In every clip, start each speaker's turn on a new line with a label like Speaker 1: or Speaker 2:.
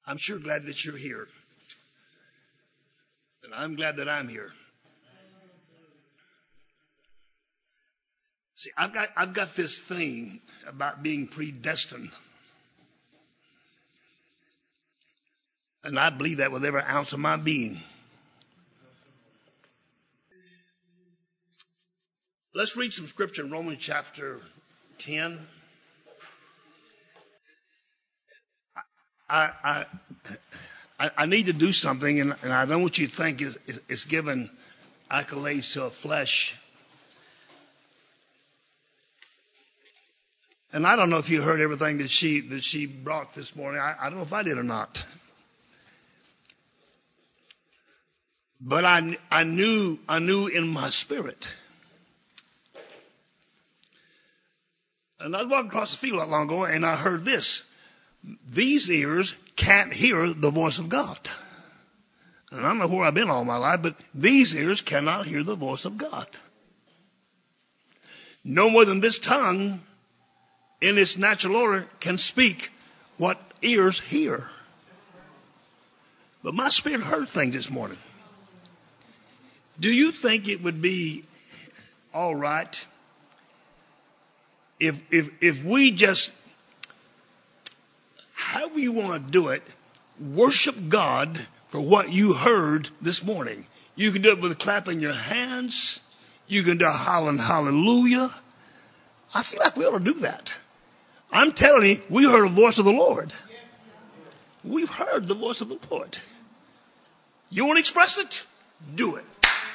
Speaker 1: I'm sure glad that you're here. And I'm glad that I'm here. See, I've got this thing about being predestined. And I believe that with every ounce of my being. Let's read some scripture in Romans chapter 10. I need to do something, and I know what you think is giving accolades to a flesh. And I don't know if you heard everything that she brought this morning. I don't know if I did or not. But I knew in my spirit. And I was walking across the field not long ago, and I heard this. These ears can't hear the voice of God. And I don't know where I've been all my life, but these ears cannot hear the voice of God. No more than this tongue, in its natural order, can speak what ears hear. But my spirit heard things this morning. Do you think it would be all right if we just, however you want to do it, worship God for what you heard this morning? You can do it with clapping your hands. You can do a hollering hallelujah. I feel like we ought to do that. I'm telling you, we heard the voice of the Lord. We've heard the voice of the Lord. You want to express it? Do it.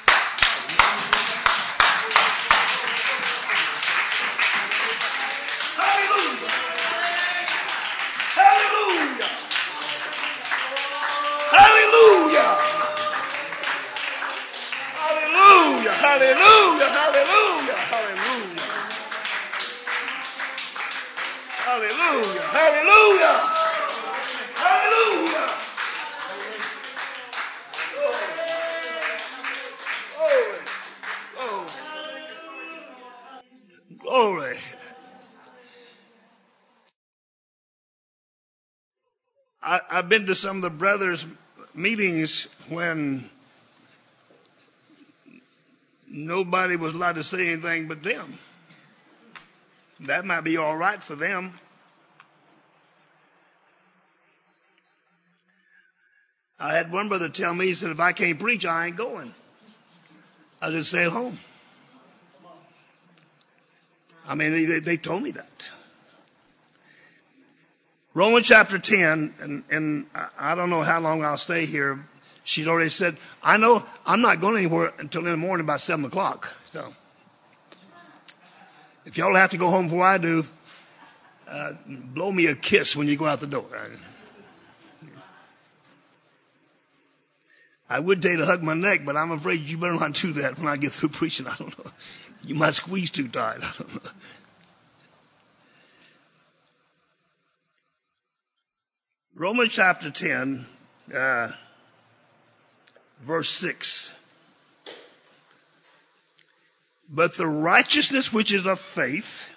Speaker 1: Hallelujah. Hallelujah. Hallelujah. Hallelujah. Hallelujah. Hallelujah. Hallelujah. Hallelujah. Hallelujah. Glory. I've been to some of the brothers' meetings when nobody was allowed to say anything but them. That might be all right for them. I had one brother tell me, he said, if I can't preach, I ain't going. I just stay at home. I mean, they told me that. Romans chapter 10, and I don't know how long I'll stay here. She's already said, I know I'm not going anywhere until in the morning about 7 o'clock. So if y'all have to go home before I do, blow me a kiss when you go out the door. I would tell you to hug my neck, but I'm afraid you better not do that when I get through preaching. I don't know. You might squeeze too tight. I don't know. Romans chapter 10, verse 6. But the righteousness which is of faith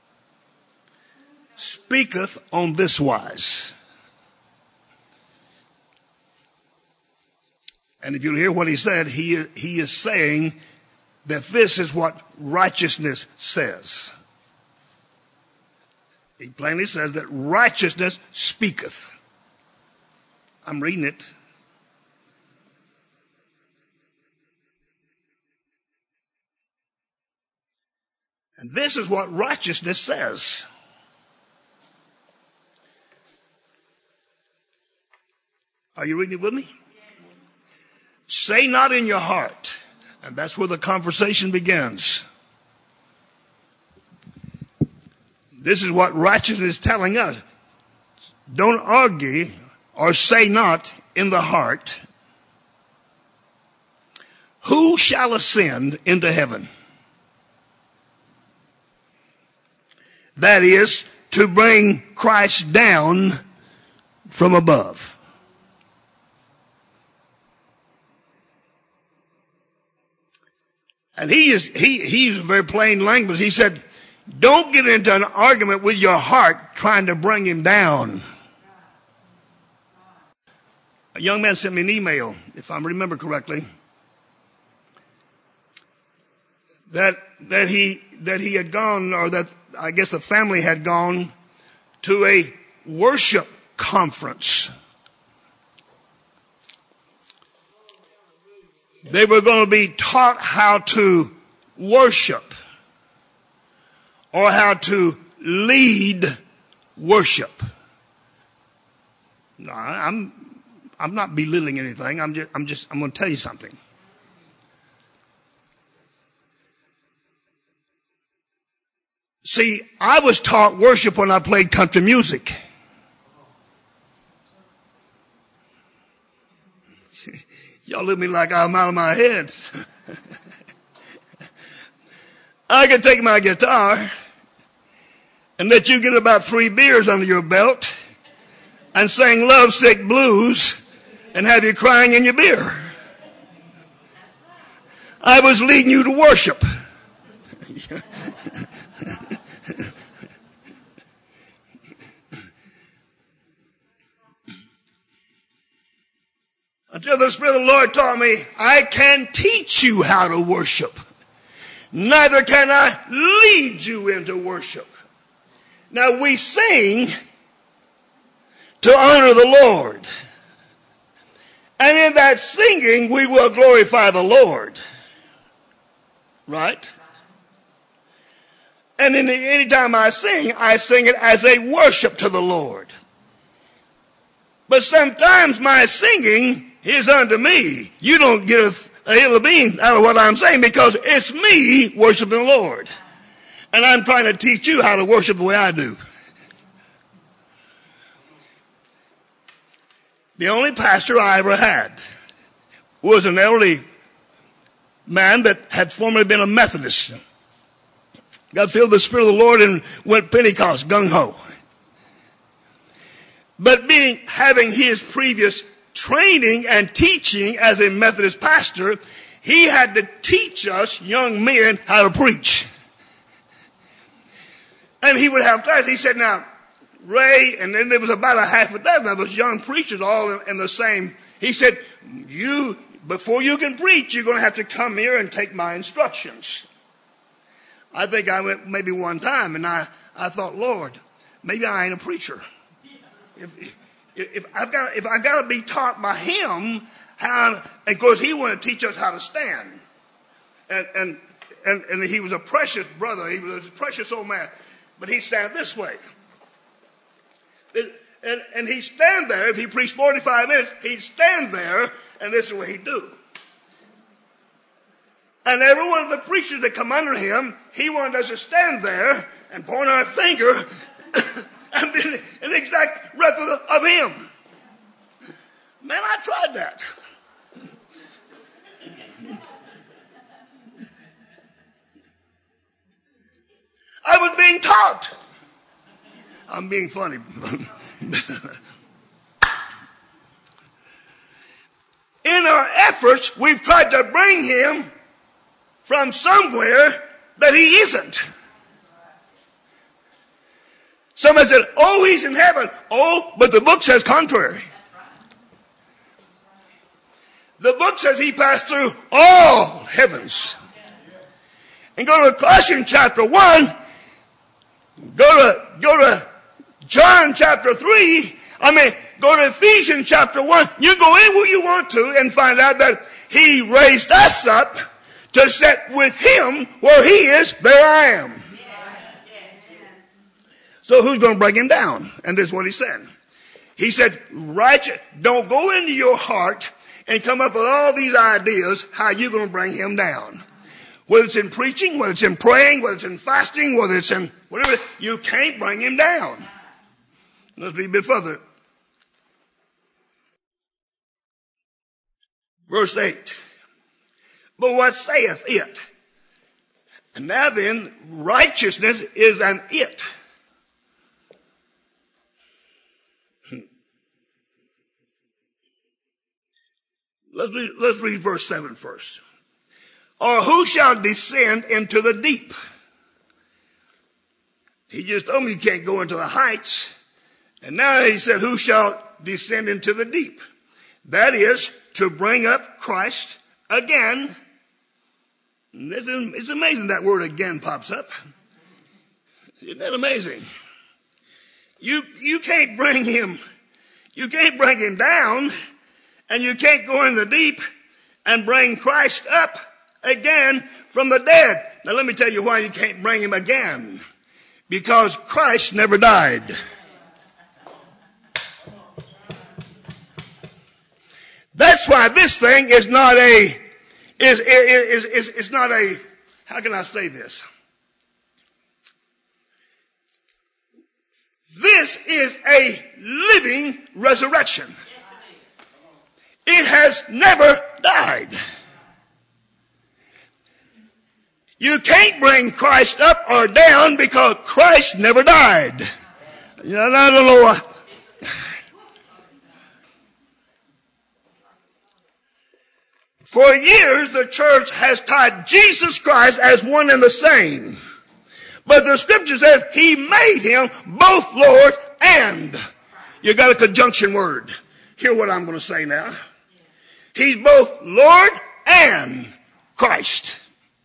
Speaker 1: speaketh on this wise. And if you hear what he said, he is saying that this is what righteousness says. He plainly says that righteousness speaketh. I'm reading it. And this is what righteousness says. Are you reading it with me? Say not in your heart. And that's where the conversation begins. This is what righteousness is telling us. Don't argue or say not in the heart, who shall ascend into heaven? That is, to bring Christ down from above. And he used very plain language. He said, don't get into an argument with your heart trying to bring him down. A young man sent me an email, if I remember correctly, that he had gone, or that I guess the family had gone to a worship conference. They were going to be taught how to worship or how to lead worship. No, I'm not belittling anything. I'm going to tell you something. See, I was taught worship when I played country music. Y'all look at me like I'm out of my head. I could take my guitar and let you get about 3 beers under your belt and sing Lovesick Blues and have you crying in your beer. I was leading you to worship. Until the Spirit of the Lord taught me, I can teach you how to worship. Neither can I lead you into worship. Now we sing to honor the Lord. And in that singing, we will glorify the Lord. Right? And any time I sing it as a worship to the Lord. But sometimes my singing is unto me. You don't get a hill of beans out of what I'm saying because it's me worshiping the Lord. And I'm trying to teach you how to worship the way I do. The only pastor I ever had was an elderly man that had formerly been a Methodist. Got filled with the Spirit of the Lord and went Pentecost, gung-ho. But having his previous training and teaching as a Methodist pastor, he had to teach us young men how to preach. And he would have times, he said, now, Ray, and then there was about a half a dozen of us young preachers all in the same. He said, before you can preach, you're going to have to come here and take my instructions. I think I went maybe one time, and I thought, Lord, maybe I ain't a preacher. If I got to be taught by him how, of course he wanted to teach us how to stand, and he was a precious brother. He was a precious old man, but he stand this way, and he'd stand there. If he preached 45 minutes, he'd stand there, and this is what he'd do. And every one of the preachers that come under him, he wanted us to stand there and point our finger and be an exact replica of him. Man, I tried that. I was being taught. I'm being funny. In our efforts, we've tried to bring him from somewhere that he isn't. Somebody said, oh, he's in heaven. Oh, but the book says contrary. The book says he passed through all heavens. And go to Colossians chapter 1. Go to John chapter 3. Go to Ephesians chapter 1. You go anywhere you want to and find out that he raised us up to sit with him where he is, there I am. So who's going to bring him down? And this is what he said. He said, righteous, don't go into your heart and come up with all these ideas how you're going to bring him down. Whether it's in preaching, whether it's in praying, whether it's in fasting, whether it's in whatever, you can't bring him down. Let's read a bit further. Verse 8. But what saith it? And now then, righteousness is an it. Let's read verse 7 first. Or who shall descend into the deep? He just told me you can't go into the heights. And now he said, who shall descend into the deep? That is to bring up Christ again. It's amazing that word again pops up. Isn't that amazing? You can't bring him down, and you can't go in the deep and bring Christ up again from the dead. Now let me tell you why you can't bring him again. Because Christ never died. That's why this thing is not a, how can I say this? This is a living resurrection. It has never died. You can't bring Christ up or down because Christ never died. You know, I don't know. For years, the church has taught Jesus Christ as one and the same. But the scripture says he made him both Lord and. You got a conjunction word. Hear what I'm going to say now. He's both Lord and Christ.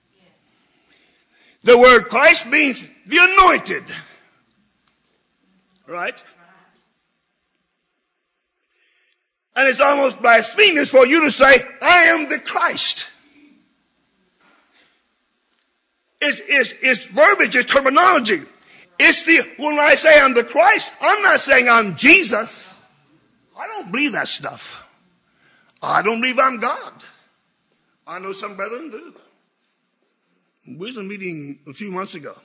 Speaker 1: The word Christ means the anointed. Right? And it's almost blasphemous for you to say, I am the Christ. It's verbiage, it's terminology. When I say I'm the Christ, I'm not saying I'm Jesus. I don't believe that stuff. I don't believe I'm God. I know some brethren do. We was in a meeting a few months ago.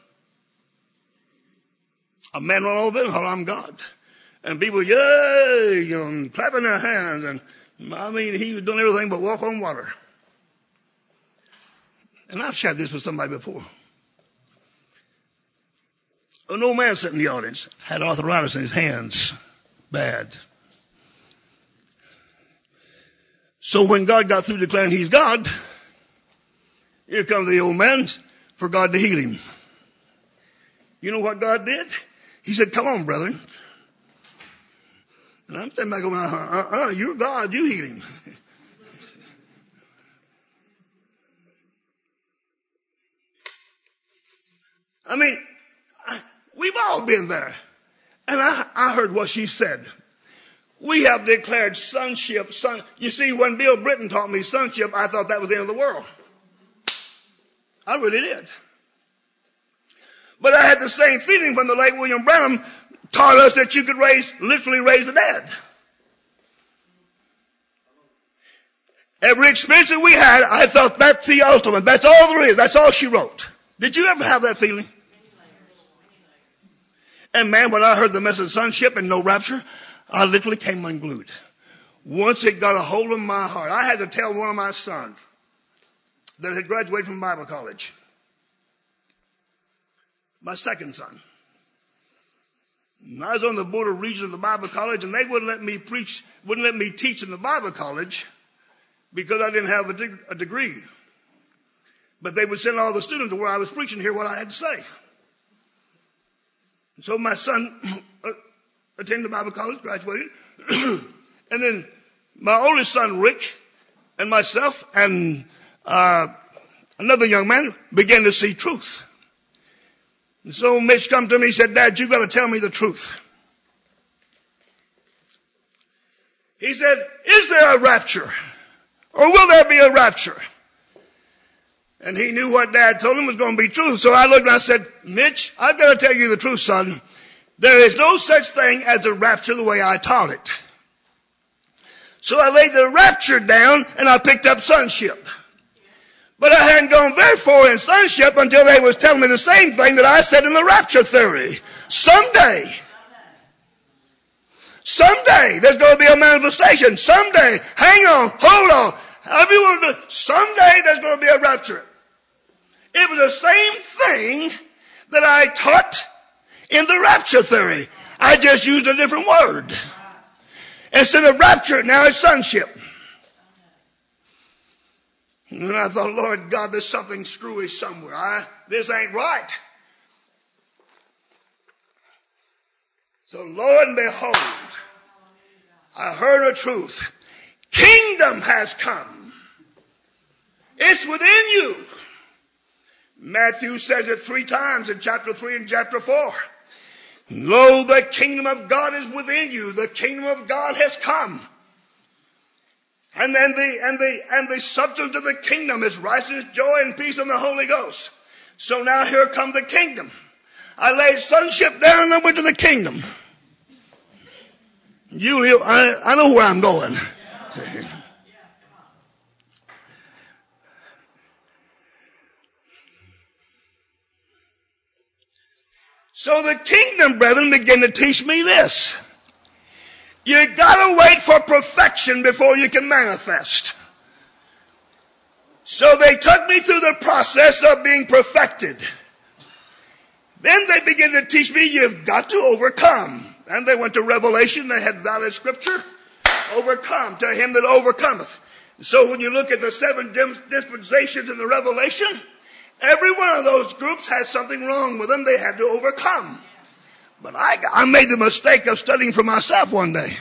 Speaker 1: A man went over and said, I'm God. And people, yay, clapping their hands. And I mean, he was doing everything but walk on water. And I've shared this with somebody before. An old man sitting in the audience had arthritis in his hands. Bad. So when God got through declaring he's God, here comes the old man for God to heal him. You know what God did? He said, come on, brethren. And I'm standing back going, you're God, you heal him. I mean, we've all been there. And I heard what she said. We have declared sonship. You see, when Bill Britton taught me sonship, I thought that was the end of the world. I really did. But I had the same feeling when the late William Branham taught us that you could literally raise the dead. Every experience that we had, I thought that's the ultimate. That's all there is. That's all she wrote. Did you ever have that feeling? And man, when I heard the message of sonship and no rapture, I literally came unglued. Once it got a hold of my heart, I had to tell one of my sons that had graduated from Bible college, my second son. And I was on the board of regents of the Bible college, and they wouldn't let me teach in the Bible college because I didn't have a degree. But they would send all the students to where I was preaching to hear what I had to say. And so my son attended the Bible college, graduated. And then my oldest son, Rick, and myself, and another young man began to see truth. And so Mitch come to me and said, Dad, you got to tell me the truth. He said, is there a rapture? Or will there be a rapture? And he knew what Dad told him was going to be true. So I looked and I said, Mitch, I've got to tell you the truth, son. There is no such thing as a rapture the way I taught it. So I laid the rapture down and I picked up sonship. But I hadn't gone very far in sonship until they was telling me the same thing that I said in the rapture theory. Someday there's going to be a manifestation. Someday, hang on, hold on. However you want to do it, someday there's going to be a rapture. It was the same thing that I taught in the rapture theory. I just used a different word. Instead of rapture, now it's sonship. And I thought, Lord God, there's something screwy somewhere. This ain't right. So lo and behold, I heard a truth. kingdom has come. It's within you. Matthew says it 3 times in chapter 3 and chapter 4. Lo, the kingdom of God is within you. The kingdom of God has come. And then the substance of the kingdom is righteousness, joy, and peace in the Holy Ghost. So now here comes the kingdom. I laid sonship down and I went to the kingdom. I know where I'm going. So the kingdom, brethren, began to teach me this. You gotta wait for perfection before you can manifest. So they took me through the process of being perfected. Then they began to teach me you've got to overcome. And they went to Revelation. They had valid scripture. Overcome to him that overcometh. So when you look at the 7 dispensations in the Revelation, every one of those groups has something wrong with them they had to overcome. But I made the mistake of studying for myself one day.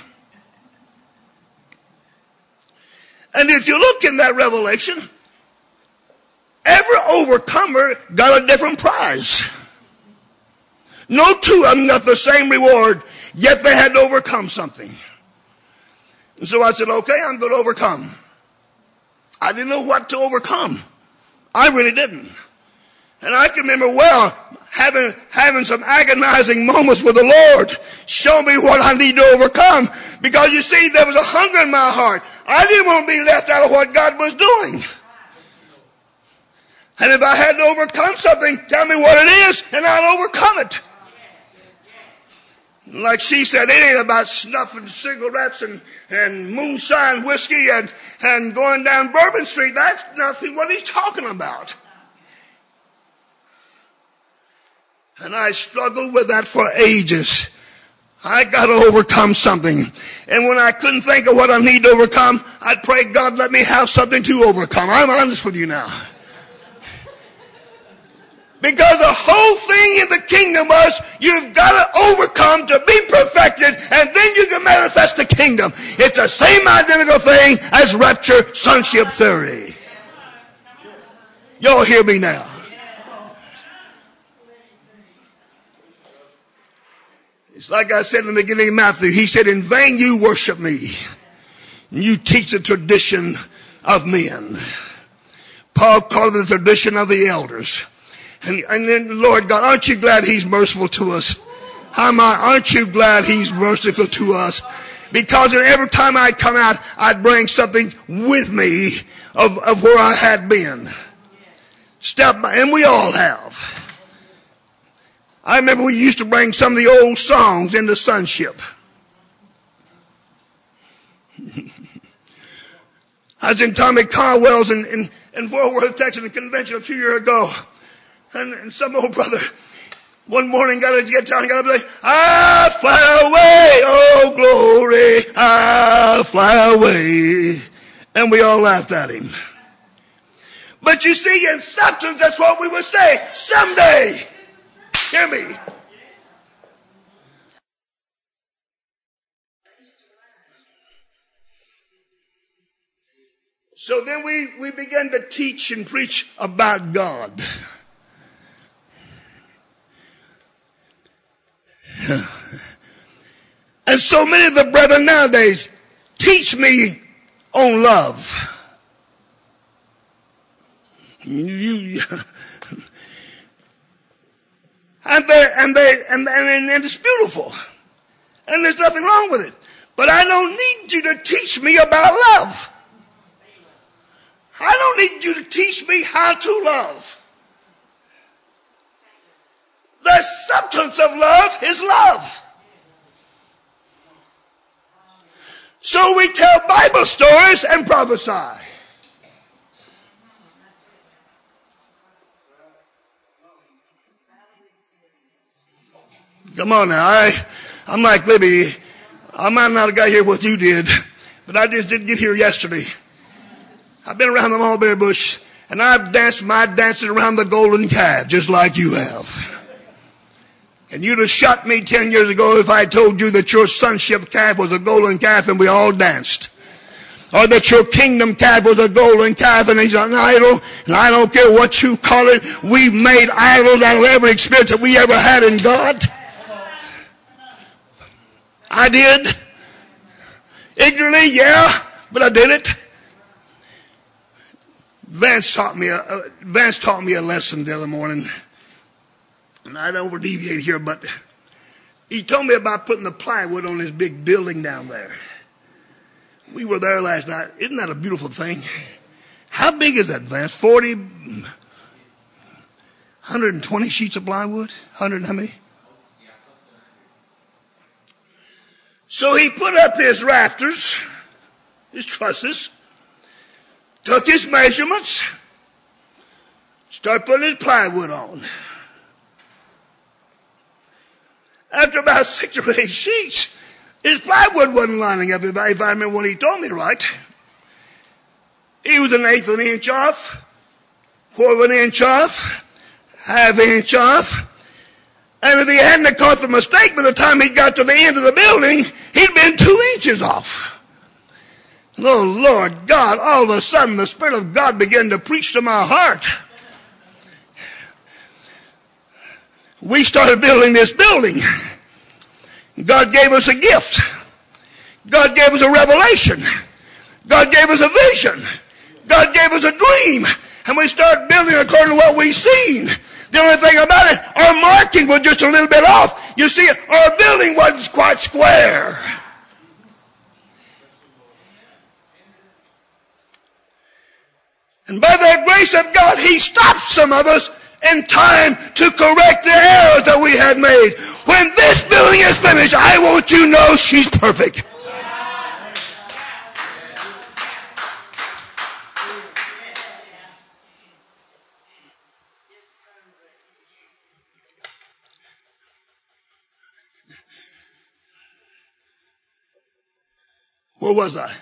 Speaker 1: And if you look in that Revelation, every overcomer got a different prize. No 2 of them got the same reward, yet they had to overcome something. And so I said, okay, I'm going to overcome. I didn't know what to overcome. I really didn't. And I can remember well having some agonizing moments with the Lord. Show me what I need to overcome. Because you see, there was a hunger in my heart. I didn't want to be left out of what God was doing. And if I had to overcome something, tell me what it is, and I'll overcome it. Like she said, it ain't about snuffing cigarettes and moonshine whiskey and going down Bourbon Street. That's nothing what he's talking about. And I struggled with that for ages. I got to overcome something. And when I couldn't think of what I need to overcome, I'd pray, God, let me have something to overcome. I'm honest with you now. Because the whole thing in the kingdom was you've got to overcome to be perfected, and then you can manifest the kingdom. It's the same identical thing as rapture sonship theory. Y'all hear me now? It's like I said in the beginning of Matthew. He said, in vain you worship me. And you teach the tradition of men. Paul called it the tradition of the elders. And then, Lord God, aren't you glad he's merciful to us? Aren't you glad he's merciful to us? Because every time I'd come out, I'd bring something with me of where I had been. And we all have. I remember we used to bring some of the old songs into sonship. I was in Tommy Caldwell's in Fort Worth, Texas, a convention a few years ago. And some old brother one morning got his guitar and got up and said, I fly away, oh glory, I fly away. And we all laughed at him. But you see, in substance, that's what we would say. Someday. Hear me. So then we began to teach and preach about God. And so many of the brethren nowadays teach me on love. And it's beautiful. And there's nothing wrong with it. But I don't need you to teach me about love. I don't need you to teach me how to love. The substance of love is love. So we tell Bible stories and prophesy. Come on now. I'm like Libby. I might not have got here what you did, but I just didn't get here yesterday. I've been around the mulberry bush, and I've danced my dances around the golden calf, just like you have. And you'd have shot me 10 years ago if I told you that your sonship calf was a golden calf and we all danced. or that your kingdom calf was a golden calf and he's an idol, and I don't care what you call it, we've made idols out of every experience that we ever had in God. I did. Ignorantly, yeah, but I did it. Vance taught me a lesson the other morning, and I don't over deviate here, but he told me about putting the plywood on this big building down there. We were there last night. Isn't that a beautiful thing? How big is that, Vance? 40, 120 sheets of plywood? 100, how many? So he put up his rafters, his trusses, took his measurements, started putting his plywood on. After about 6 or 8 sheets, his plywood wasn't lining up, if I remember what he told me right. He was 1/8 of an inch off, 1/4 of an inch off, 1/2 inch off. And if he hadn't caught the mistake by the time he got to the end of the building, he'd been 2 inches off. Oh, Lord God, all of a sudden the Spirit of God began to preach to my heart. We started building this building. God gave us a gift. God gave us a revelation. God gave us a vision. God gave us a dream. And we started building according to what we seen. The only thing about it, our marking was just a little bit off. You see, our building wasn't quite square. And by the grace of God, He stopped some of us in time to correct the errors that we had made. When this building is finished, I want you to know she's perfect. Where was I?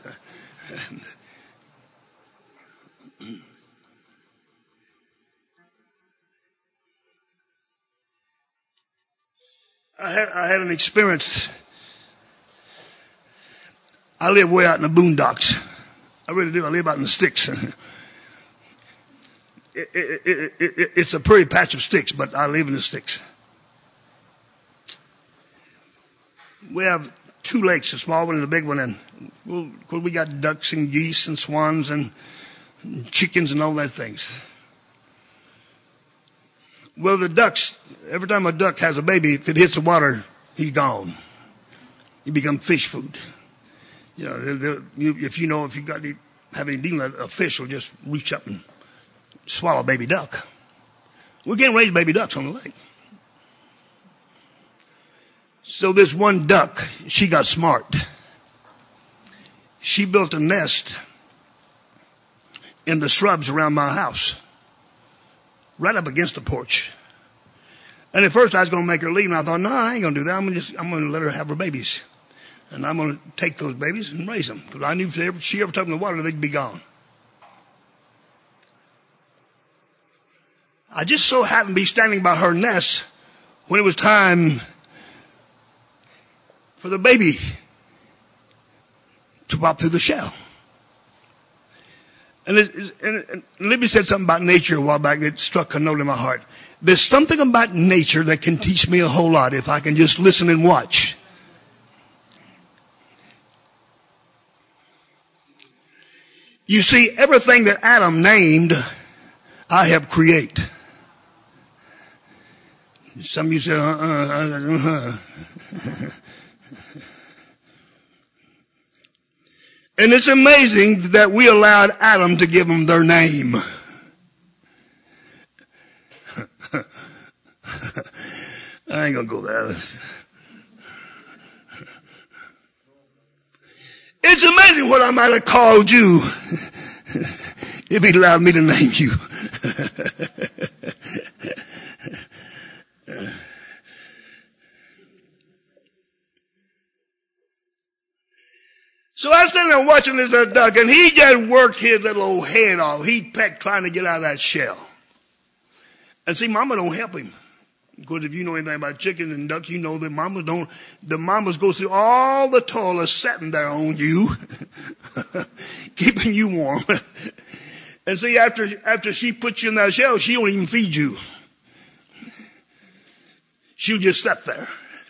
Speaker 1: I had an experience. I live way out in the boondocks. I really do. I live out in the sticks. It's a pretty patch of sticks, but I live in the sticks. We have 2 lakes, a small one and a big one, and we got ducks and geese and swans and chickens and all that things. Well, the ducks, every time a duck has a baby, if it hits the water, he's gone. He becomes fish food. You know, if you have any dealing, a fish will just reach up and swallow a baby duck. We can't raise baby ducks on the lake. So this one duck, she got smart. She built a nest in the shrubs around my house, right up against the porch. And at first I was going to make her leave, and I thought, no, I ain't going to do that. I'm going to let her have her babies. And I'm going to take those babies and raise them. Because I knew if she ever took them in the water, they'd be gone. I just so happened to be standing by her nest when it was time for the baby to pop through the shell. And Libby said something about nature a while back that struck a note in my heart. There's something about nature that can teach me a whole lot if I can just listen and watch. You see, everything that Adam named, I have created. Some of you say, And it's amazing that we allowed Adam to give them their name. I ain't going to go there. It's amazing what I might have called you if he'd allowed me to name you. So I was sitting there watching this little duck, and he just worked his little old head off. He pecked trying to get out of that shell. And see, Mama don't help him. Because if you know anything about chicken and duck, you know that the mamas go through all the toil of sitting there on you, keeping you warm. And see, after she puts you in that shell, she won't even feed you. She'll just sit there.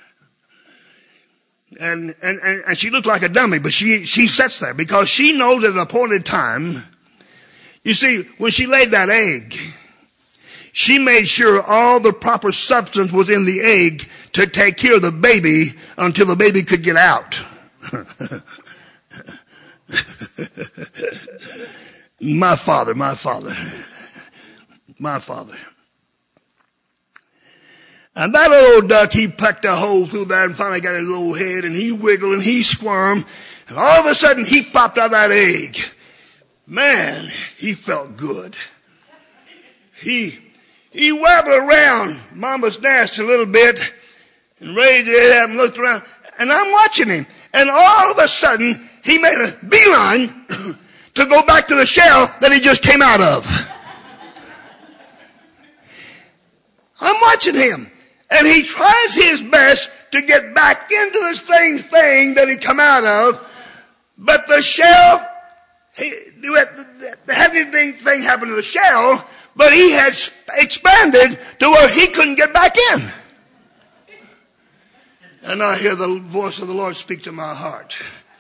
Speaker 1: And she looks like a dummy, but she sits there because she knows at an appointed time. You see, when she laid that egg, she made sure all the proper substance was in the egg to take care of the baby until the baby could get out. My father. And that old duck, he pecked a hole through there and finally got his little head, and he wiggled and he squirmed, and all of a sudden he popped out that egg. Man, he felt good. He wabbled around Mama's nest a little bit and raised his head up and looked around, and I'm watching him, and all of a sudden he made a beeline to go back to the shell that he just came out of. I'm watching him. And he tries his best to get back into this thing that he come out of. But the shell, the heavy thing happened to the shell, but he had expanded to where he couldn't get back in. And I hear the voice of the Lord speak to my heart.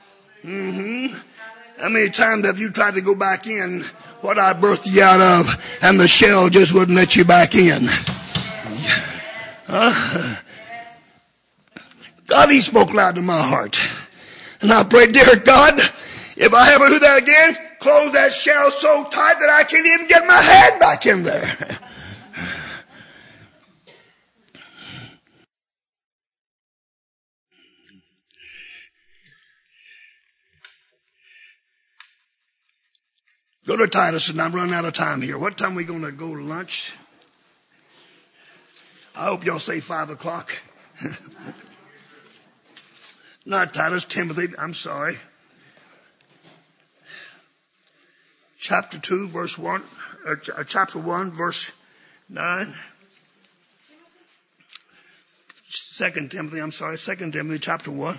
Speaker 1: How many times have you tried to go back in what I birthed you out of, and the shell just wouldn't let you back in? God, he spoke loud to my heart. And I prayed, dear God, if I ever do that again, close that shell so tight that I can't even get my head back in there. Go to Titus, and I'm running out of time here. What time are we going to go to lunch? I hope y'all say 5 o'clock. Not Titus, Timothy, I'm sorry. Chapter 2, verse 1, chapter 1, verse 9. 2 Timothy, chapter 1.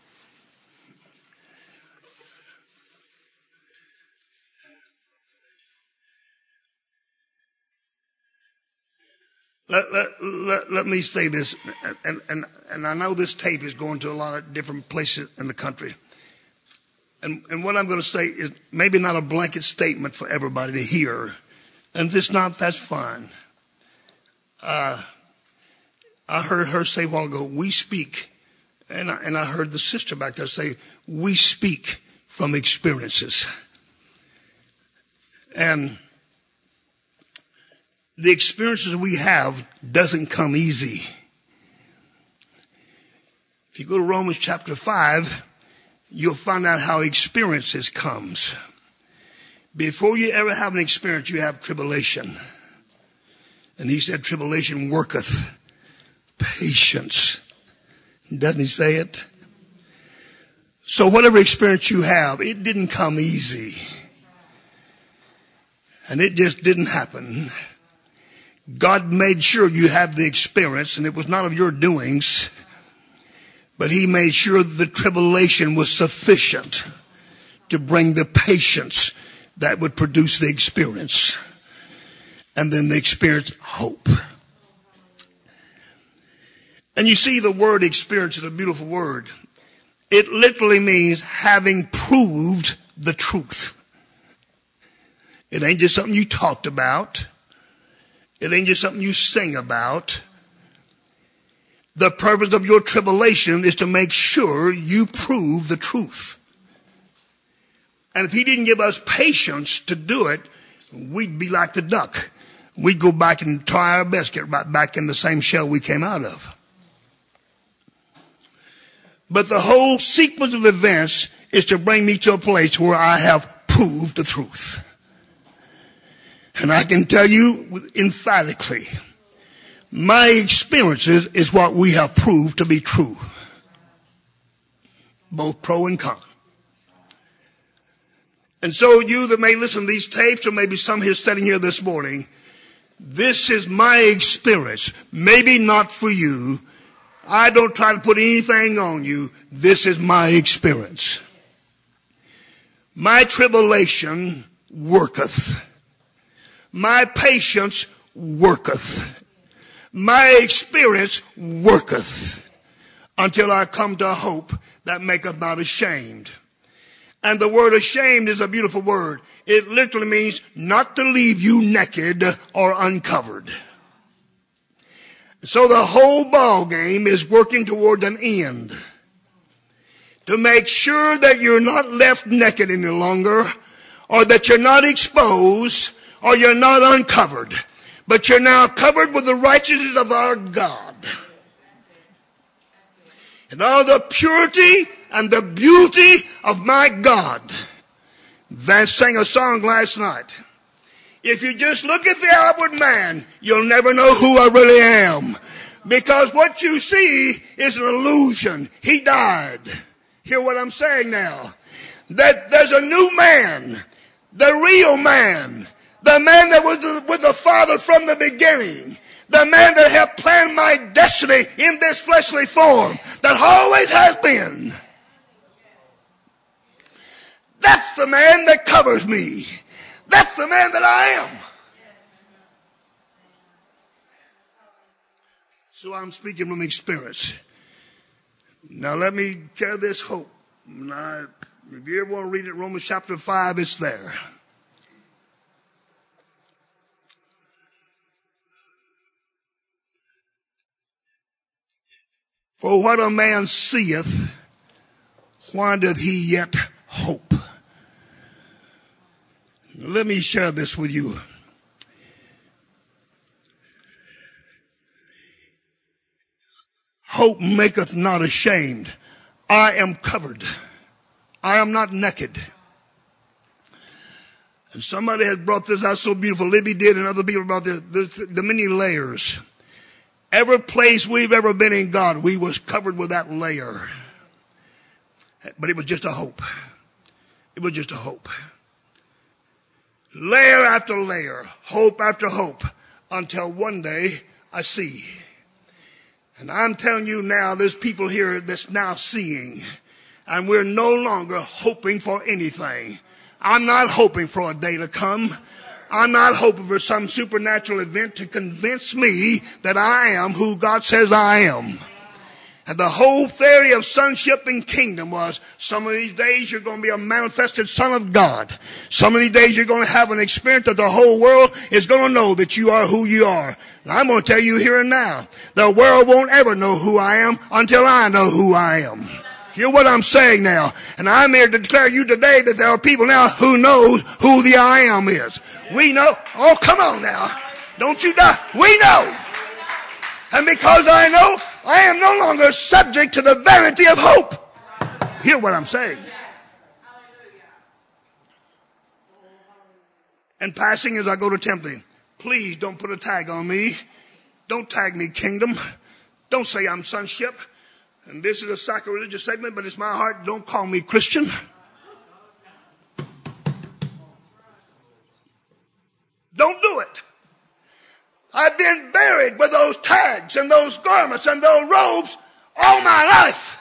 Speaker 1: Let me say this, and I know this tape is going to a lot of different places in the country. And what I'm going to say is maybe not a blanket statement for everybody to hear. And if it's not, that's fine. I heard her say a while ago, we speak. And I heard the sister back there say, we speak from experiences. And the experiences we have doesn't come easy. If you go to Romans chapter 5, you'll find out how experiences comes. Before you ever have an experience, you have tribulation. And he said, tribulation worketh patience. Doesn't he say it? So whatever experience you have, it didn't come easy. And it just didn't happen. God made sure you had the experience, and it was not of your doings, but he made sure the tribulation was sufficient to bring the patience that would produce the experience. And then the experience, hope. And you see, the word experience is a beautiful word. It literally means having proved the truth. It ain't just something you talked about. It ain't just something you sing about. The purpose of your tribulation is to make sure you prove the truth. And if he didn't give us patience to do it, we'd be like the duck. We'd go back and try our best to get right back in the same shell we came out of. But the whole sequence of events is to bring me to a place where I have proved the truth. And I can tell you emphatically, my experiences is what we have proved to be true. Both pro and con. And so you that may listen to these tapes, or maybe some here sitting here this morning, This is my experience. Maybe not for you. I don't try to put anything on you. This is my experience. My tribulation worketh. My patience worketh. My experience worketh until I come to hope that maketh not ashamed. And the word ashamed is a beautiful word. It literally means not to leave you naked or uncovered. So the whole ball game is working toward an end. To make sure that you're not left naked any longer, or that you're not exposed, or you're not uncovered, but you're now covered with the righteousness of our God. And all the purity and the beauty of my God. Vance sang a song last night. If you just look at the outward man, you'll never know who I really am. Because what you see is an illusion. He died. Hear what I'm saying now. That there's a new man. The real man. The man that was with the Father from the beginning. The man that helped plan my destiny in this fleshly form. That always has been. That's the man that covers me. That's the man that I am. So I'm speaking from experience. Now let me carry this hope. Now, if you ever want to read it, Romans chapter 5, it's there. For what a man seeth, why doth he yet hope? Let me share this with you. Hope maketh not ashamed. I am covered. I am not naked. And somebody has brought this out so beautiful. Libby did, and other people brought this, the many layers. Every place we've ever been in God, we was covered with that layer. But it was just a hope. It was just a hope. Layer after layer, hope after hope, until one day I see. And I'm telling you now, there's people here that's now seeing. And we're no longer hoping for anything. I'm not hoping for a day to come. I'm not hoping for some supernatural event to convince me that I am who God says I am. And the whole theory of sonship and kingdom was, some of these days you're going to be a manifested son of God. Some of these days you're going to have an experience that the whole world is going to know that you are who you are. And I'm going to tell you here and now, the world won't ever know who I am until I know who I am. Hear what I'm saying now. And I'm here to declare you today that there are people now who know who the I am is. We know. Oh, come on now. Don't you die. We know. And because I know, I am no longer subject to the vanity of hope. Hear what I'm saying. And passing as I go to Timothy, please don't put a tag on me. Don't tag me kingdom. Don't say I'm sonship. And this is a sacrilegious segment, but it's my heart. Don't call me Christian. Don't do it. I've been buried with those tags and those garments and those robes all my life.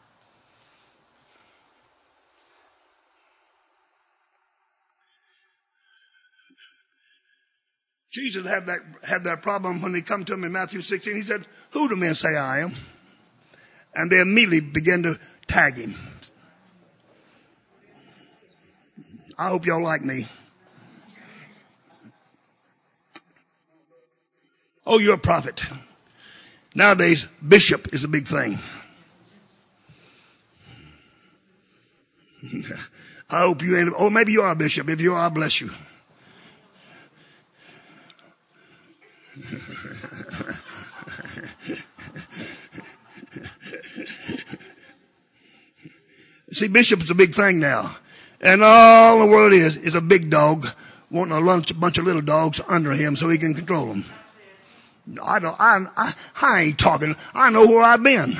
Speaker 1: Jesus had that problem when he come to him in Matthew 16. He said, who do men say I am? And they immediately began to tag him. I hope y'all like me. Oh, you're a prophet. Nowadays, bishop is a big thing. I hope you ain't. Oh, maybe you are a bishop. If you are, I bless you. See, bishop is a big thing now. And all the world is a big dog wanting a bunch of little dogs under him so he can control them. I ain't talking. I know where I've been.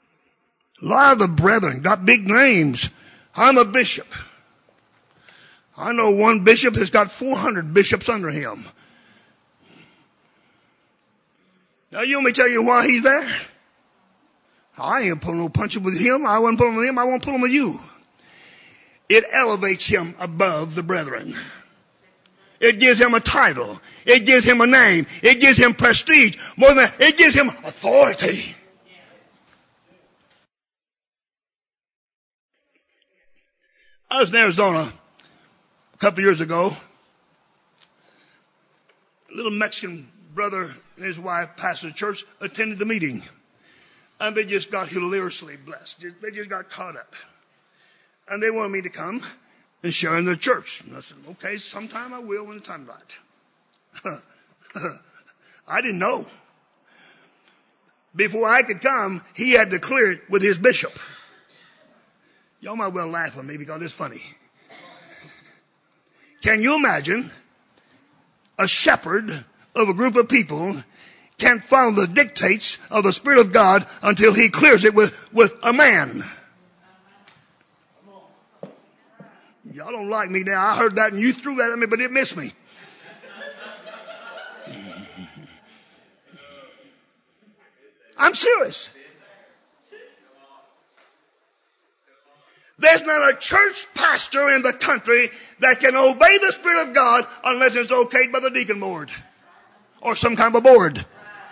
Speaker 1: A lot of the brethren got big names. I'm a bishop. I know one bishop has got 400 bishops under him. Now, you want me to tell you why he's there? I ain't pulling no punches with him. I wasn't pulling with him. I won't pull them with you. It elevates him above the brethren. It gives him a title. It gives him a name. It gives him prestige. More than that, it gives him authority. I was in Arizona a couple of years ago. A little Mexican brother and his wife, pastor of the church, attended the meeting. And they just got hilariously blessed. They just got caught up. And they wanted me to come and share in their church. And I said, okay, sometime I will when the time's right. I didn't know. Before I could come, he had to clear it with his bishop. Y'all might well laugh at me because it's funny. Can you imagine a shepherd of a group of people can't follow the dictates of the Spirit of God until he clears it with a man? Y'all don't like me now. I heard that and you threw that at me, but it missed me. I'm serious. There's not a church pastor in the country that can obey the Spirit of God unless it's okayed by the deacon board or some kind of a board.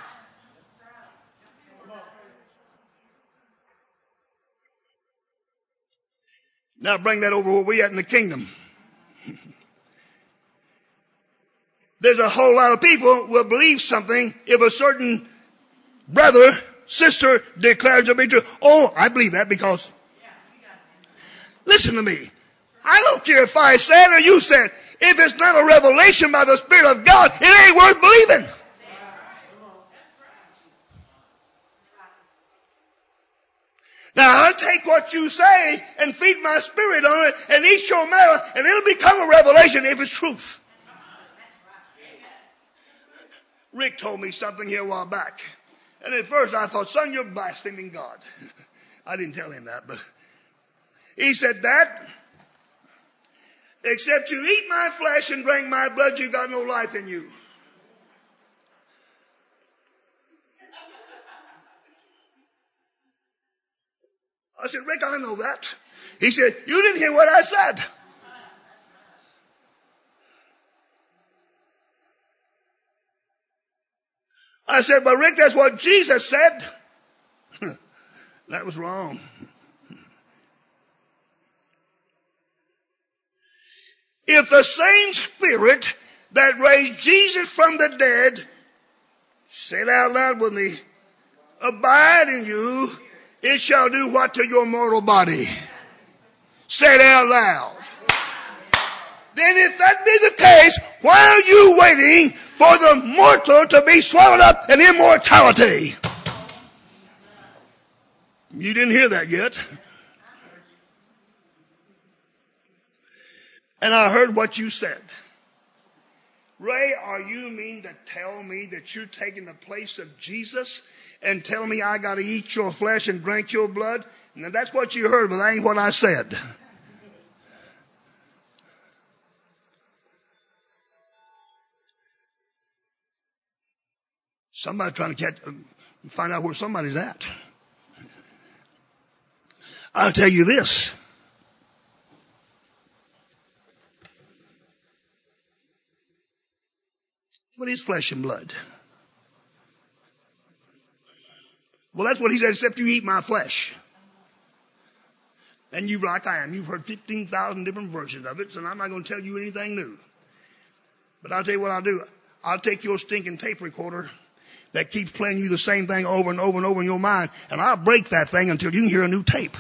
Speaker 1: Now bring that over where we at in the kingdom. There's a whole lot of people will believe something if a certain brother, sister declares to be true. Oh, I believe that because... Listen to me. I don't care if I said or you said. If it's not a revelation by the Spirit of God, it ain't worth believing. Now, I'll take what you say and feed my spirit on it and eat your marrow, and it'll become a revelation if it's truth. Rick told me something here a while back. And at first I thought, son, you're blaspheming God. I didn't tell him that, but he said that. Except you eat my flesh and drink my blood, you've got no life in you. I said, Rick, I know that. He said, you didn't hear what I said. I said, but Rick, that's what Jesus said. That was wrong. If the same Spirit that raised Jesus from the dead, say it out loud with me, abide in you, it shall do what to your mortal body? Say it out loud. Then if that be the case, why are you waiting for the mortal to be swallowed up in immortality? You didn't hear that yet. And I heard what you said. Ray, are you mean to tell me that you're taking the place of Jesus and telling me I got to eat your flesh and drink your blood? Now that's what you heard, but that ain't what I said. Somebody trying to find out where somebody's at. I'll tell you this. What is flesh and blood? Well, that's what he said, except you eat my flesh. And you, like I am, you've heard 15,000 different versions of it, so I'm not going to tell you anything new. But I'll tell you what I'll do. I'll take your stinking tape recorder that keeps playing you the same thing over and over and over in your mind, and I'll break that thing until you can hear a new tape.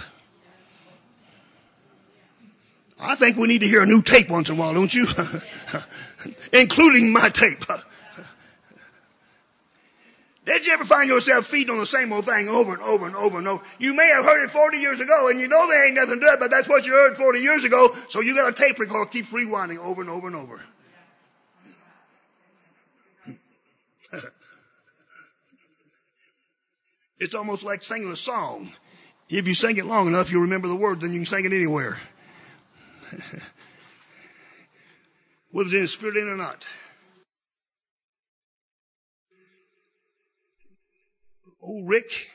Speaker 1: I think we need to hear a new tape once in a while, don't you? Including my tape. Did you ever find yourself feeding on the same old thing over and over and over and over? You may have heard it 40 years ago, and you know there ain't nothing to it, but that's what you heard 40 years ago, so you got a tape recorder that keeps rewinding over and over and over. It's almost like singing a song. If you sing it long enough, you'll remember the words, then you can sing it anywhere. whether it's in the spirit in or not. Old Rick,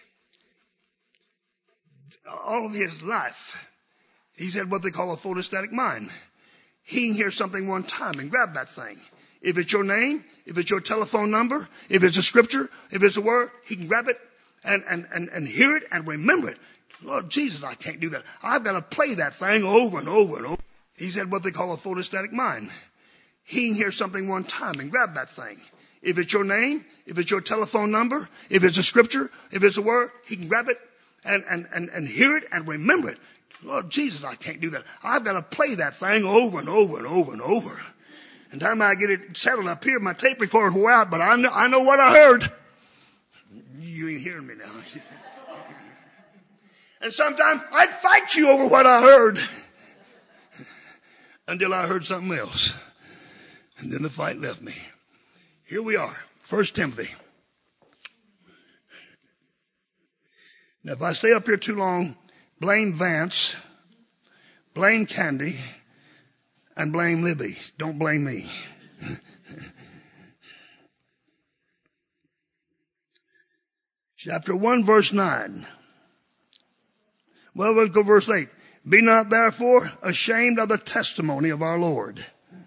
Speaker 1: all of his life, he's had what they call a photostatic mind. He can hear something one time and grab that thing. If it's your name, if it's your telephone number, if it's a scripture, if it's a word, he can grab it and hear it and remember it. Lord Jesus, I can't do that. I've got to play that thing over and over and over. He's had what they call a photostatic mind. He can hear something one time and grab that thing. If it's your name, if it's your telephone number, if it's a scripture, if it's a word, he can grab it and hear it and remember it. Lord Jesus, I can't do that. I've got to play that thing over and over and over and over. And time I get it settled up here, my tape recorder wore out, but I know what I heard. You ain't hearing me now. And sometimes I'd fight you over what I heard until I heard something else. And then the fight left me. Here we are, 1 Timothy. Now, if I stay up here too long, blame Vance, blame Candy, and blame Libby. Don't blame me. Chapter 1, verse 9. Well, let's go verse 8. Be not therefore ashamed of the testimony of our Lord.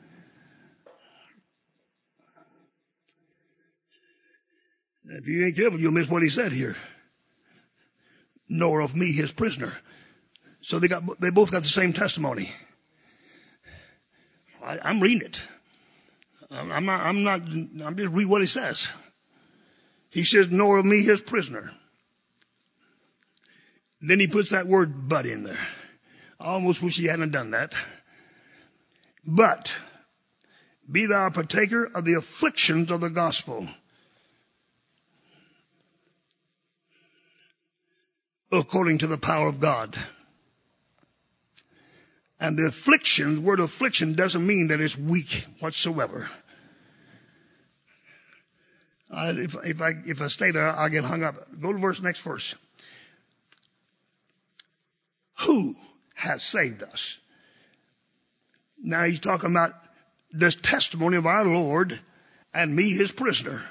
Speaker 1: If you ain't careful, you'll miss what he said here. Nor of me, his prisoner. So they both got the same testimony. I'm reading it. I'm just reading what he says. He says, nor of me, his prisoner. Then he puts that word but in there. I almost wish he hadn't done that. But be thou a partaker of the afflictions of the gospel, according to the power of God. And the affliction, word affliction doesn't mean that it's weak whatsoever. If I stay there, I'll get hung up. Go to next verse. Who has saved us? Now he's talking about this testimony of our Lord and me, his prisoner.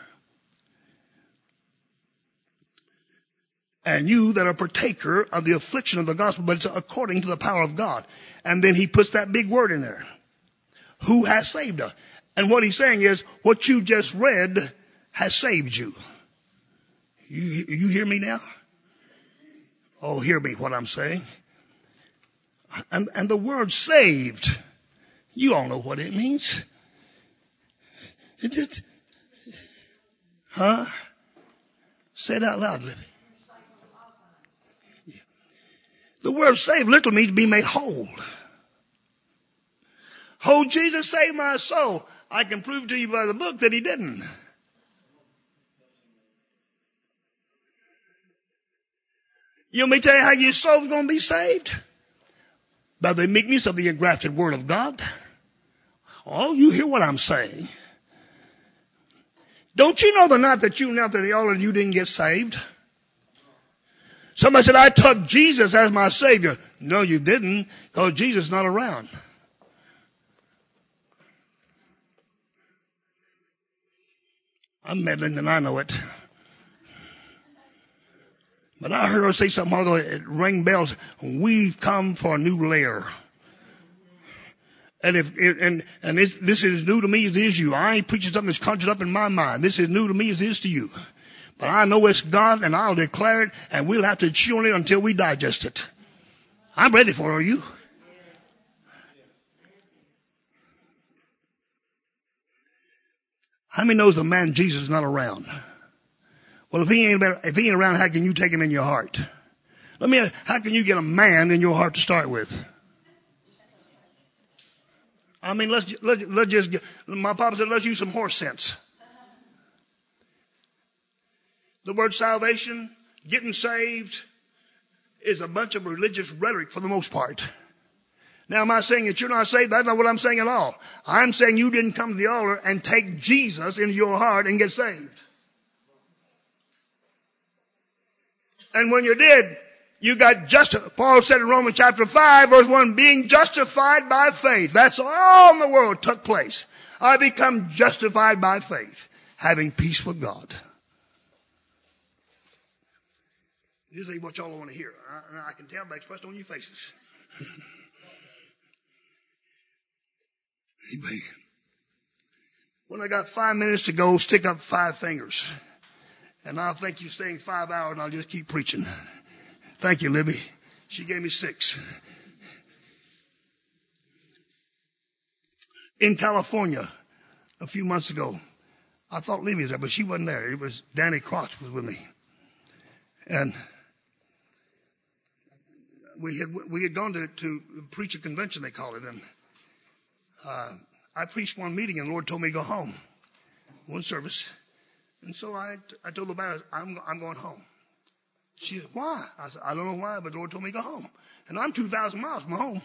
Speaker 1: And you that are partaker of the affliction of the gospel, but it's according to the power of God. And then he puts that big word in there. Who has saved us? And what he's saying is, what you just read has saved you. You hear me now? Oh, hear me what I'm saying. And the word saved, you all know what it means. Huh? Say it out loud, Libby. The word saved literally means to be made whole. Oh, Jesus saved my soul. I can prove to you by the book that he didn't. You want me to tell you how your soul's going to be saved? By the meekness of the engrafted word of God. Oh, you hear what I'm saying. Don't you know the night that you knelt at the altar and you didn't get saved? Somebody said, I took Jesus as my Savior. No, you didn't, because Jesus is not around. I'm meddling and I know it. But I heard her say something ago, it rang bells. We've come for a new layer. And this is new to me as it is you. I ain't preaching something that's conjured up in my mind. This is new to me as it is to you. But I know it's God, and I'll declare it, and we'll have to chew on it until we digest it. I'm ready for it. Are you? How many knows the man Jesus is not around? Well, if he ain't around, how can you take him in your heart? Let me ask, how can you get a man in your heart to start with? I mean, let's just my papa said, let's use some horse sense. The word salvation, getting saved, is a bunch of religious rhetoric for the most part. Now, am I saying that you're not saved? That's not what I'm saying at all. I'm saying you didn't come to the altar and take Jesus into your heart and get saved. And when you did, You got justified. Paul said in Romans chapter 5, verse 1, being justified by faith. That's all in the world took place. I become justified by faith, having peace with God. This ain't what y'all want to hear. I can tell by expression on your faces. Amen. When I got 5 minutes to go, stick up 5 fingers. And I'll think you're staying 5 hours and I'll just keep preaching. Thank you, Libby. She gave me 6. In California, a few months ago, I thought Libby was there, but she wasn't there. It was Danny Crotch was with me. And we had gone to preach a convention, they call it. And I preached one meeting and the Lord told me to go home. One service. And so I told the about I'm going home. She said, why? I said, I don't know why, but the Lord told me to go home. And I'm 2,000 miles from home.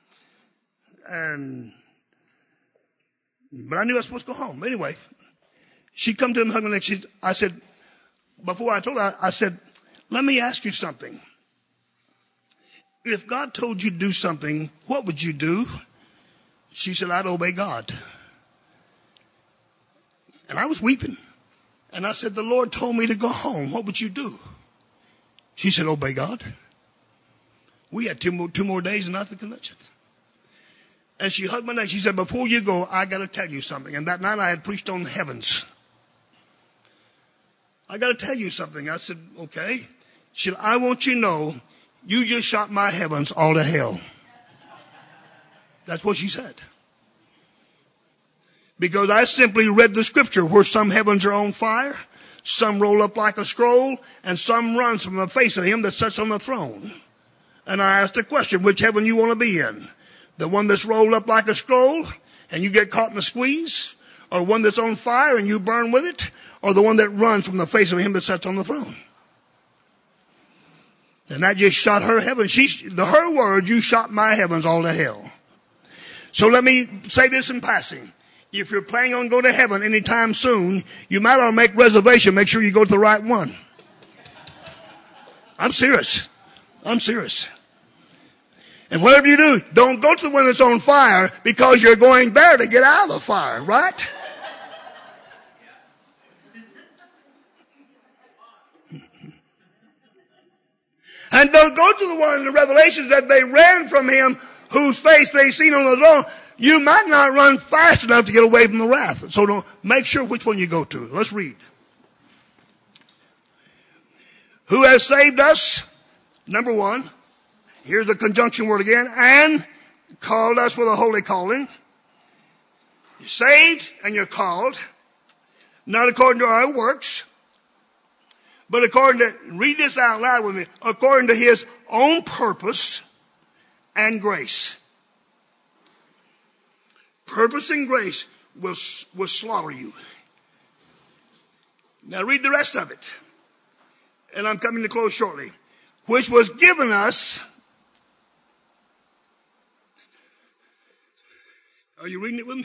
Speaker 1: But I knew I was supposed to go home. Anyway, she come to him, hugging me. I said, before I told her, I said, let me ask you something. If God told you to do something, what would you do? She said, I'd obey God. And I was weeping. And I said, the Lord told me to go home. What would you do? She said, obey God. We had two more days and not the convention. And she hugged my neck. She said, before you go, I got to tell you something. And that night I had preached on the heavens. I got to tell you something. I said, okay. She said, I want you to know, you just shot my heavens all to hell. That's what she said. Because I simply read the scripture where some heavens are on fire, some roll up like a scroll, and some runs from the face of him that sits on the throne. And I asked the question, which heaven you want to be in? The one that's rolled up like a scroll and you get caught in the squeeze? Or one that's on fire and you burn with it? Or the one that runs from the face of him that sits on the throne? And that just shot her heaven. Her word, you shot my heavens all to hell. So let me say this in passing. If you're planning on going to heaven anytime soon, you might ought to make reservation. Make sure you go to the right one. I'm serious. And whatever you do, don't go to the one that's on fire because you're going there to get out of the fire, right? And don't go to the one in the Revelations that they ran from him whose face they seen on the throne. You might not run fast enough to get away from the wrath. So don't make sure which one you go to. Let's read. Who has saved us? Number 1. Here's the conjunction word again. And called us with a holy calling. You're saved and you're called. Not according to our works. But according to, read this out loud with me, according to his own purpose and grace. Purpose and grace will slaughter you. Now read the rest of it. And I'm coming to close shortly. Which was given us. Are you reading it with me?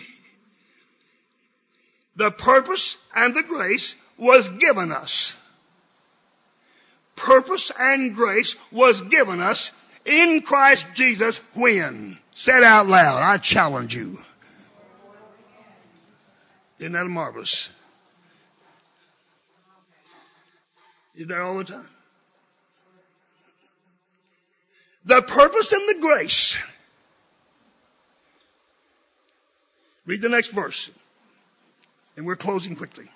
Speaker 1: The purpose and the grace was given us. Purpose and grace was given us in Christ Jesus when? Say it out loud. I challenge you. Isn't that marvelous? You're there all the time. The purpose and the grace. Read the next verse. And we're closing quickly.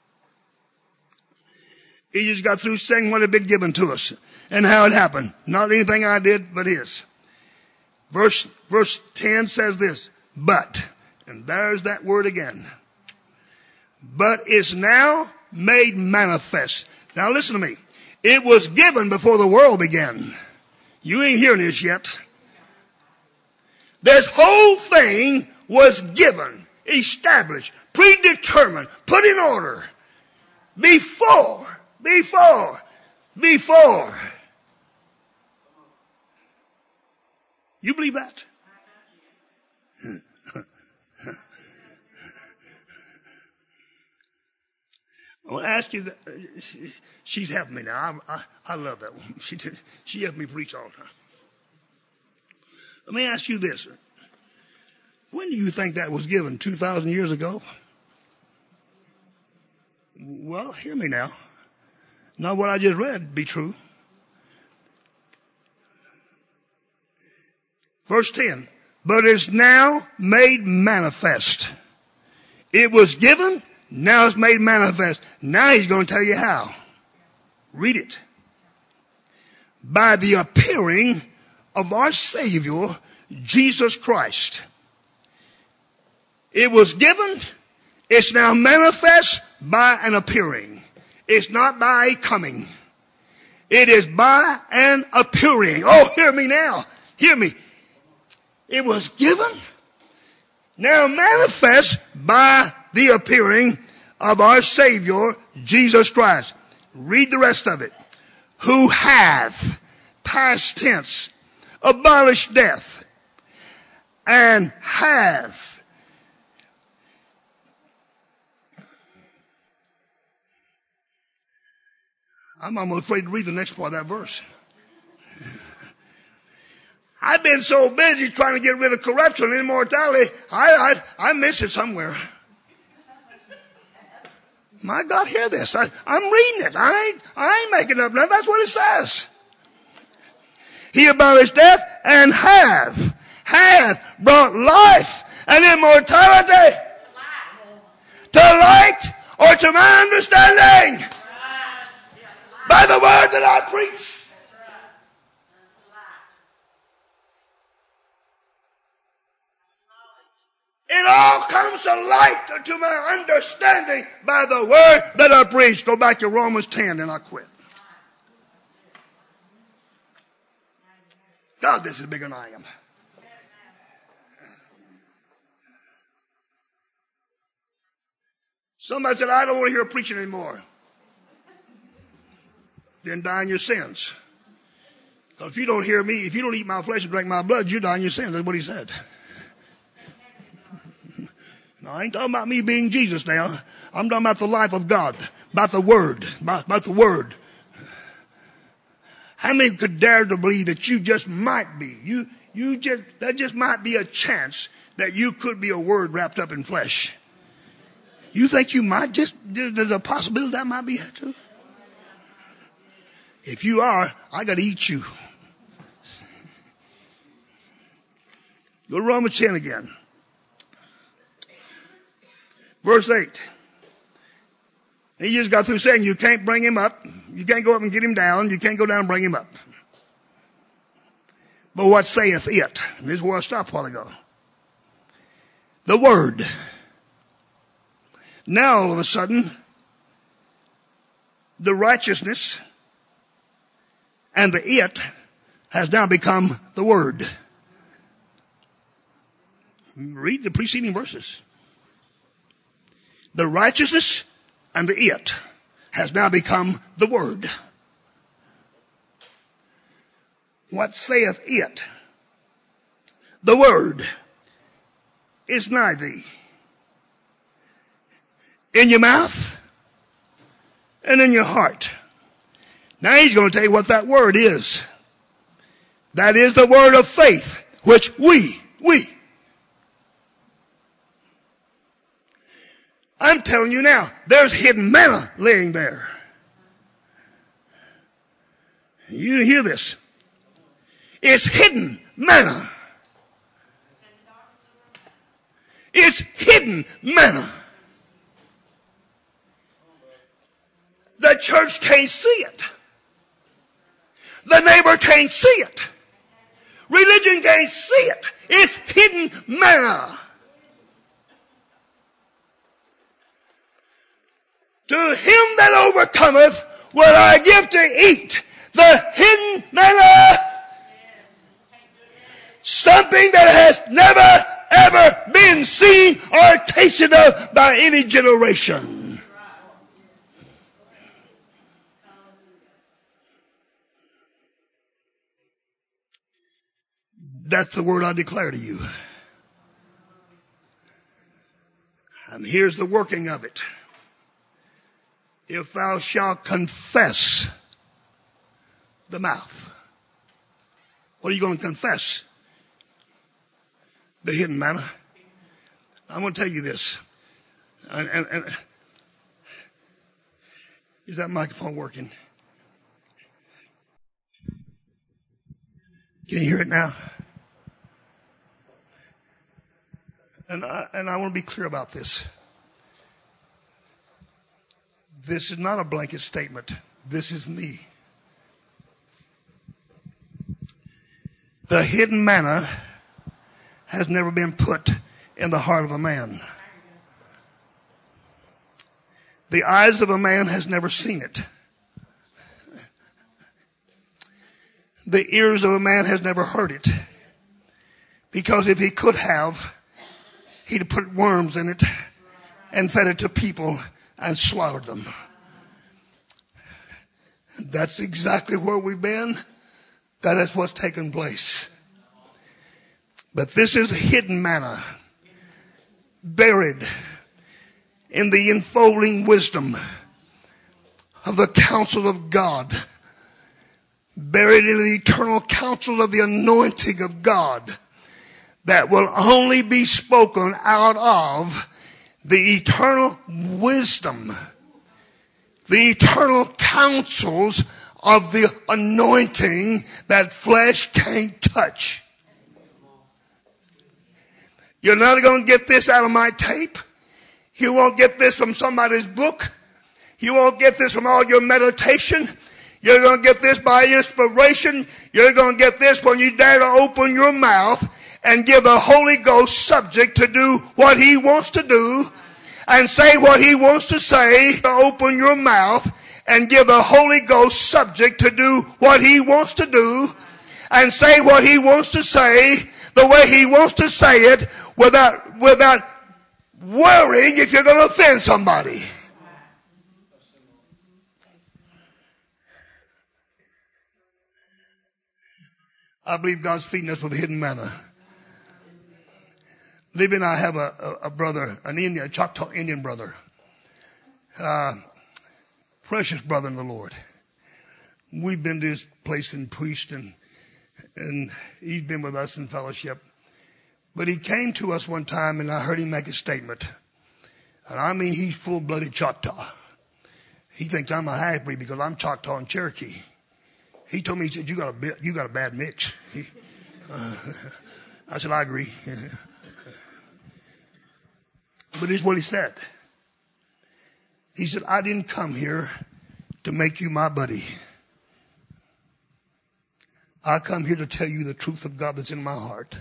Speaker 1: He just got through saying what had been given to us and how it happened. Not anything I did, but his. Verse 10 says this, but, and there's that word again, but is now made manifest. Now listen to me. It was given before the world began. You ain't hearing this yet. This whole thing was given, established, predetermined, put in order before. You believe that? I want to ask you, she's helping me now. I love that woman. She helped me preach all the time. Let me ask you this. When do you think that was given? 2,000 years ago? Well, hear me now. Not what I just read be true. Verse 10. But it's now made manifest. It was given, now it's made manifest. Now he's going to tell you how. Read it. By the appearing of our Savior, Jesus Christ. It was given, it's now manifest by an appearing. It's not by a coming. It is by an appearing. Oh, hear me now. Hear me. It was given, now manifest by the appearing of our Savior, Jesus Christ. Read the rest of it. Who hath, past tense, abolished death, and hath I'm almost afraid to read the next part of that verse. I've been so busy trying to get rid of corruption and immortality, I miss it somewhere. My God, hear this. I'm reading it. I ain't making up nothing. That's what it says. He abolished death and hath brought life and immortality to light or to my understanding by the word that I preach. It all comes to light to my understanding by the word that I preach. Go back to Romans 10 and I'll quit. God, this is bigger than I am. Somebody said, I don't want to hear preaching anymore. Then die in your sins. If you don't hear me, if you don't eat my flesh and drink my blood, you die in your sins. That's what he said. No, I ain't talking about me being Jesus now. I'm talking about the life of God, about the Word, about the Word. How many could dare to believe that you just might be? That just might be a chance that you could be a Word wrapped up in flesh. You think you might there's a possibility that might be true? If you are, I got to eat you. Go to Romans 10 again. Verse 8. He just got through saying you can't bring him up. You can't go up and get him down. You can't go down and bring him up. But what saith it? And this is where I stopped a while ago. The word. Now all of a sudden, the righteousness and the it has now become the word. Read the preceding verses. The righteousness and the it has now become the word. What saith it? The word is nigh thee, in your mouth and in your heart. Now he's going to tell you what that word is. That is the word of faith, which we. I'm telling you now, there's hidden manna laying there. You hear this? It's hidden manna. It's hidden manna. The church can't see it. The neighbor can't see it. Religion can't see it. It's hidden manna. To him that overcometh will I give to eat the hidden manna. Something that has never, ever been seen or tasted of by any generation. That's the word I declare to you. And here's the working of it. If thou shalt confess the mouth. What are you going to confess? The hidden manna. I'm going to tell you this. And is that microphone working? Can you hear it now? And I want to be clear about this. This is not a blanket statement. This is me. The hidden manna has never been put in the heart of a man. The eyes of a man has never seen it. The ears of a man has never heard it. Because if he could have, he'd have put worms in it and fed it to people and slaughtered them. That's exactly where we've been. That is what's taken place. But this is hidden manna, buried in the enfolding wisdom of the counsel of God, buried in the eternal counsel of the anointing of God that will only be spoken out of the eternal wisdom, the eternal counsels of the anointing that flesh can't touch. You're not going to get this out of my tape. You won't get this from somebody's book. You won't get this from all your meditation. You're going to get this by inspiration. You're going to get this when you dare to open your mouth and give the Holy Ghost subject to do what he wants to do and say what he wants to say. Open your mouth and give the Holy Ghost subject to do what he wants to do and say what he wants to say the way he wants to say it without worrying if you're going to offend somebody. I believe God's feeding us with hidden manna. Libby and I have a brother, a Choctaw Indian brother. Precious brother in the Lord. We've been to his place and preached, and he's been with us in fellowship. But he came to us one time, and I heard him make a statement. And I mean, he's full-blooded Choctaw. He thinks I'm a half-breed because I'm Choctaw and Cherokee. He told me, he said, you got a bad mix. I said, I agree. But here's what he said. He said, I didn't come here to make you my buddy. I come here to tell you the truth of God that's in my heart.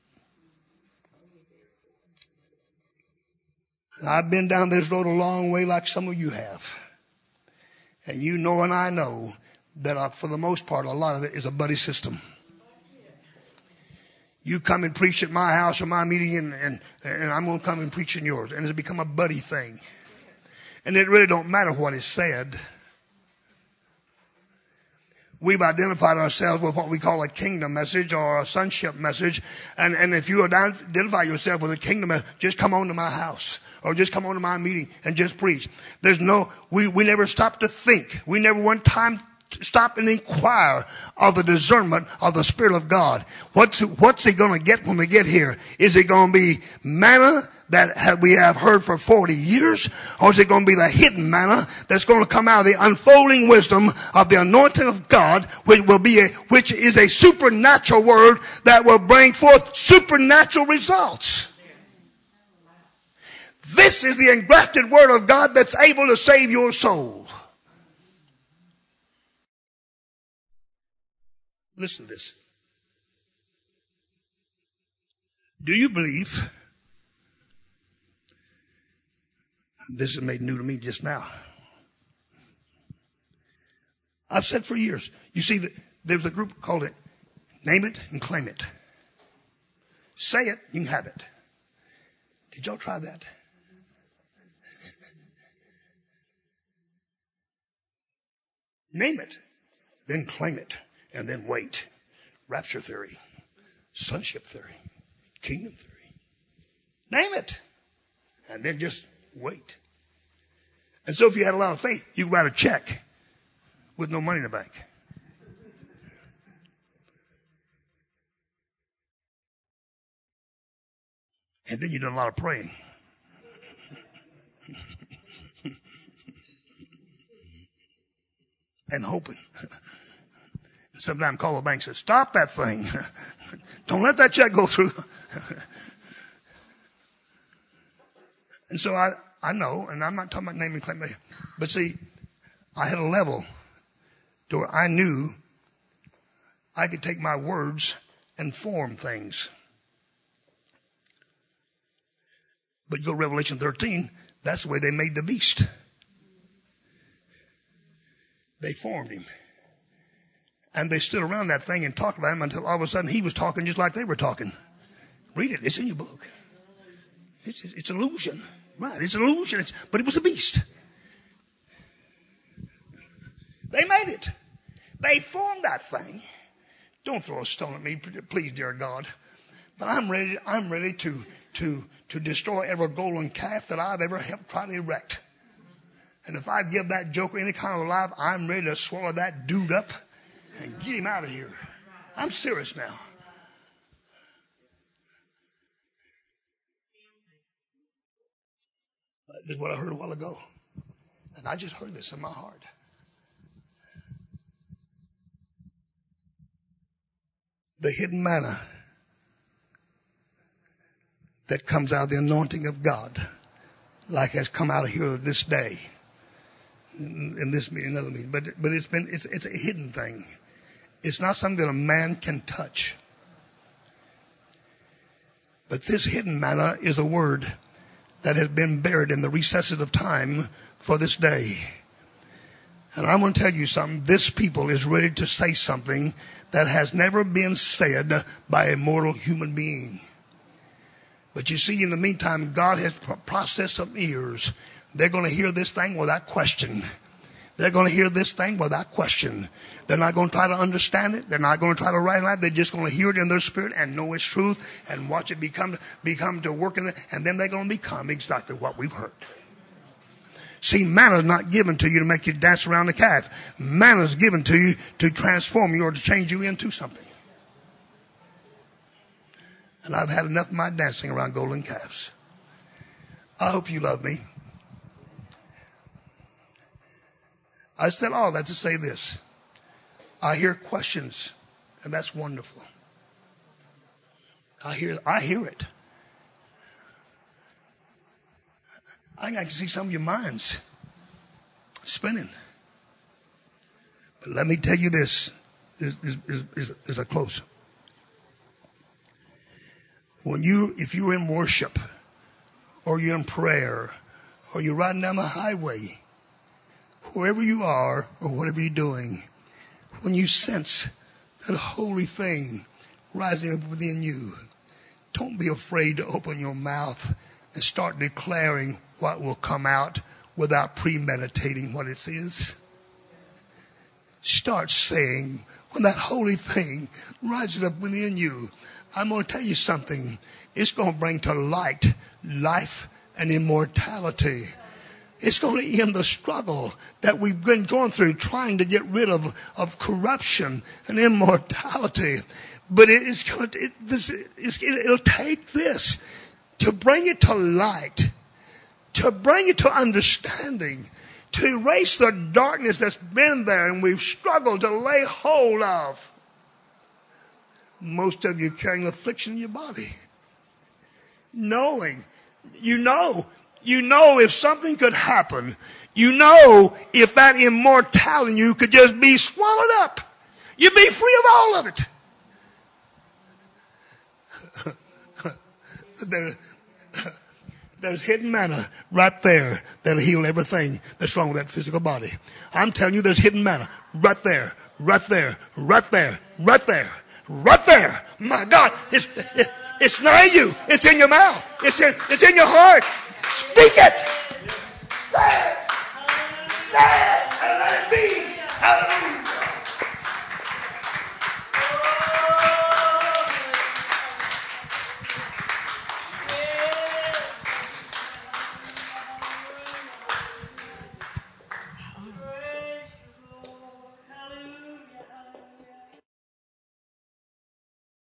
Speaker 1: And I've been down this road a long way like some of you have. And you know and I know that for the most part, a lot of it is a buddy system. You come and preach at my house or my meeting and I'm going to come and preach in yours. And it's become a buddy thing. And it really don't matter what is said. We've identified ourselves with what we call a kingdom message or a sonship message. And if you identify yourself with a kingdom message, just come on to my house or just come on to my meeting and just preach. We never stop to think. We never one time stop and inquire of the discernment of the Spirit of God. What's he going to get when we get here? Is it going to be manna that we have heard for 40 years? Or is it going to be the hidden manna that's going to come out of the unfolding wisdom of the anointing of God, which is a supernatural word that will bring forth supernatural results? This is the engrafted word of God that's able to save your soul. Listen to this. Do you believe? This is made new to me just now. I've said for years. You see, there's a group called it Name It and Claim It. Say it, you can have it. Did y'all try that? Name it, then claim it. And then wait. Rapture theory, sonship theory, kingdom theory. Name it. And then just wait. And so if you had a lot of faith, you could write a check with no money in the bank. And then you've done a lot of praying. And hoping. Sometimes call the bank and say, stop that thing. Don't let that check go through. And so I know, and I'm not talking about name and claim, but see, I had a level to where I knew I could take my words and form things. But you go to Revelation 13, that's the way they made the beast. They formed him. And they stood around that thing and talked about him until all of a sudden he was talking just like they were talking. Read it. It's in your book. It's an illusion. Right. It's an illusion. But it was a beast. They made it. They formed that thing. Don't throw a stone at me, please, dear God. But I'm ready to destroy every golden calf that I've ever helped try to erect. And if I give that joker any kind of life, I'm ready to swallow that dude up and get him out of here. I'm serious now. This is what I heard a while ago. And I just heard this in my heart. The hidden manna that comes out of the anointing of God, like has come out of here this day, in this meeting, another meeting. But it's a hidden thing. It's not something that a man can touch. But this hidden manna is a word that has been buried in the recesses of time for this day. And I'm going to tell you something. This people is ready to say something that has never been said by a mortal human being. But you see, in the meantime, God has processed some ears. They're going to hear this thing without question. They're going to hear this thing without question. They're not going to try to understand it. They're not going to try to write it out. They're just going to hear it in their spirit and know it's truth and watch it become to work in it. And then they're going to become exactly what we've heard. See, manna is not given to you to make you dance around the calf. Manna is given to you to transform you or to change you into something. And I've had enough of my dancing around golden calves. I hope you love me. I said all that to say this. I hear questions, and that's wonderful. I hear it. I can see some of your minds spinning. But let me tell you this, as I close. If you're in worship, or you're in prayer, or you're riding down the highway, wherever you are or whatever you're doing, when you sense that holy thing rising up within you, don't be afraid to open your mouth and start declaring what will come out without premeditating what it is. Start saying, when that holy thing rises up within you, I'm going to tell you something. It's going to bring to light life and immortality. It's going to end the struggle that we've been going through trying to get rid of corruption and immortality. But it'll take this to bring it to light, to bring it to understanding, to erase the darkness that's been there and we've struggled to lay hold of. Most of you carrying affliction in your body. Knowing, you know if something could happen, you know if that immortality in you could just be swallowed up, you'd be free of all of it. There's hidden manna right there that'll heal everything that's wrong with that physical body. I'm telling you, there's hidden manna right there, right there, right there, right there, right there. My God, it's not in you. It's in your mouth. It's in your heart. Speak it.